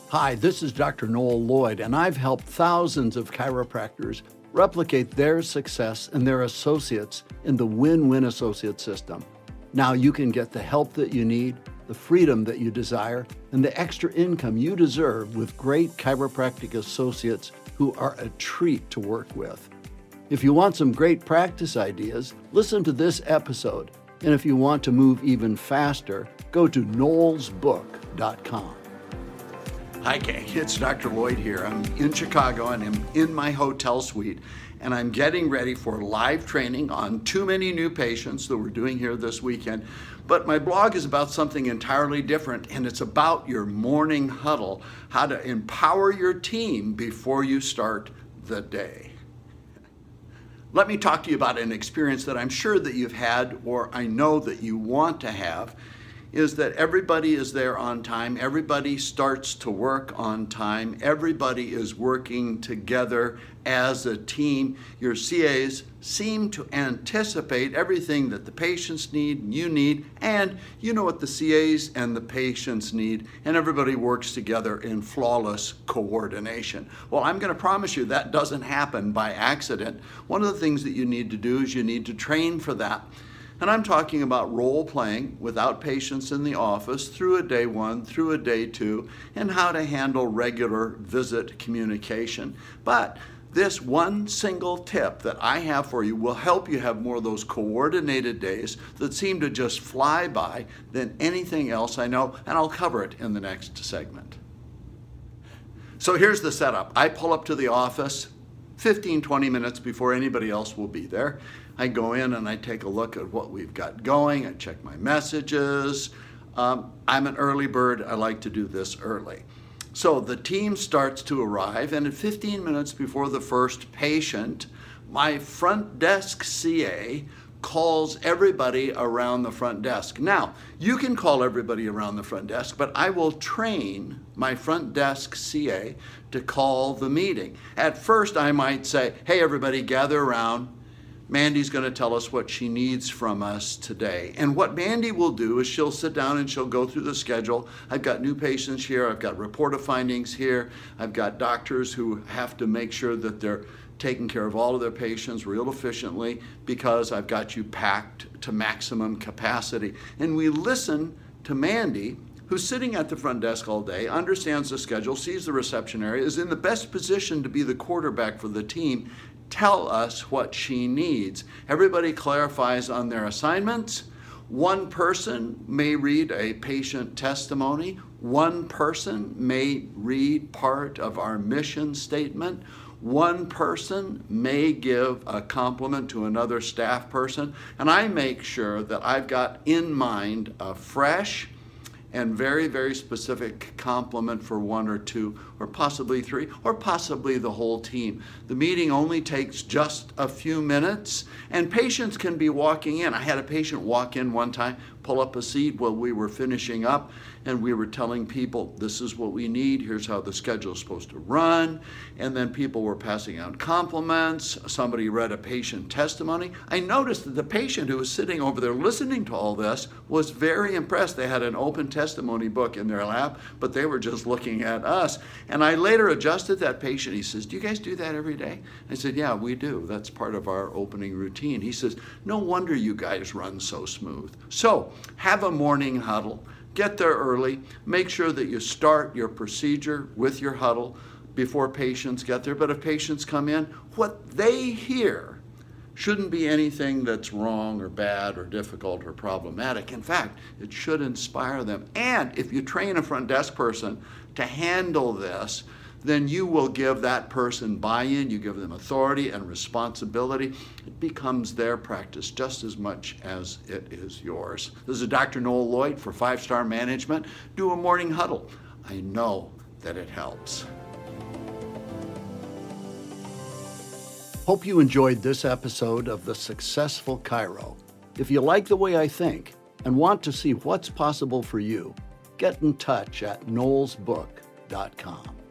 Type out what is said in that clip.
Hi, this is Dr. Noel Lloyd, and I've helped thousands of chiropractors replicate their success and their associates in the Win-Win Associate System. Now you can get the help that you need, the freedom that you desire, and the extra income you deserve with great chiropractic associates who are a treat to work with. If you want some great practice ideas, listen to this episode. And if you want to move even faster, go to noelsbook.com. Hi, gang. It's Dr. Lloyd here. I'm in Chicago and I'm in my hotel suite, and I'm getting ready for live training on too many new patients that we're doing here this weekend. But my blog is about something entirely different, and it's about your morning huddle, how to empower your team before you start the day. Let me talk to you about an experience that I'm sure that you've had, or I know that you want to have, is that everybody is there on time, everybody starts to work on time, everybody is working together as a team. Your CAs seem to anticipate everything that the patients need, you need, and you know what the CAs and the patients need, and everybody works together in flawless coordination. Well, I'm going to promise you that doesn't happen by accident. One of the things that you need to do is you need to train for that. And I'm talking about role playing without patients in the office through a day one, through a day two, and how to handle regular visit communication. But this one single tip that I have for you will help you have more of those coordinated days that seem to just fly by than anything else I know, and I'll cover it in the next segment. So here's the setup. I pull up to the office 15, 20 minutes before anybody else will be there. I go in and I take a look at what we've got going. I check my messages. I'm an early bird. I like to do this early. So the team starts to arrive, and at 15 minutes before the first patient, my front desk CA calls everybody around the front desk. Now, you can call everybody around the front desk, but I will train my front desk CA to call the meeting. At first, I might say, hey, everybody, gather around. Mandy's going to tell us what she needs from us today. And what Mandy will do is she'll sit down and she'll go through the schedule. I've got new patients here. I've got report of findings here. I've got doctors who have to make sure that they're taking care of all of their patients real efficiently because I've got you packed to maximum capacity. And we listen to Mandy, who's sitting at the front desk all day, understands the schedule, sees the reception area, is in the best position to be the quarterback for the team, tell us what she needs. Everybody clarifies on their assignments. One person may read a patient testimony. One person may read part of our mission statement. One person may give a compliment to another staff person. And I make sure that I've got in mind a fresh and very, very specific compliment for one or two, or possibly three, or possibly the whole team. The meeting only takes just a few minutes, and patients can be walking in. I had a patient walk in one time, pull up a seat while we were finishing up, and we were telling people, this is what we need, here's how the schedule is supposed to run, and then people were passing out compliments. Somebody read a patient testimony. I noticed that the patient who was sitting over there listening to all this was very impressed. They had an open testimony book in their lap, but they were just looking at us. And I later adjusted that patient. He says, do you guys do that every day? I said, yeah, we do. That's part of our opening routine. He says, no wonder you guys run so smooth. So have a morning huddle. Get there early. Make sure that you start your procedure with your huddle before patients get there. But if patients come in, what they hear shouldn't be anything that's wrong or bad or difficult or problematic. In fact, it should inspire them. And if you train a front desk person to handle this, then you will give that person buy-in, you give them authority and responsibility. It becomes their practice just as much as it is yours. This is Dr. Noel Lloyd for 5-Star Management. Do a morning huddle. I know that it helps. Hope you enjoyed this episode of The Successful Chiro. If you like the way I think and want to see what's possible for you, get in touch at noelsbook.com.